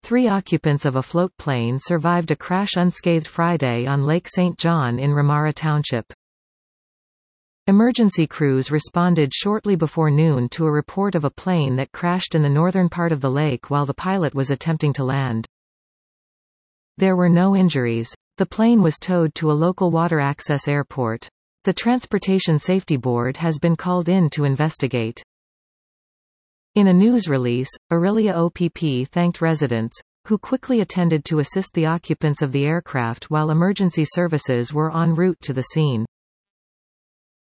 3 occupants of a float plane survived a crash unscathed Friday on Lake St. John in Ramara Township. Emergency crews responded shortly before noon to a report of a plane that crashed in the northern part of the lake while the pilot was attempting to land. There were no injuries. The plane was towed to a local water access airport. The Transportation Safety Board has been called in to investigate. In a news release, Aurelia OPP thanked residents, who quickly attended to assist the occupants of the aircraft while emergency services were en route to the scene.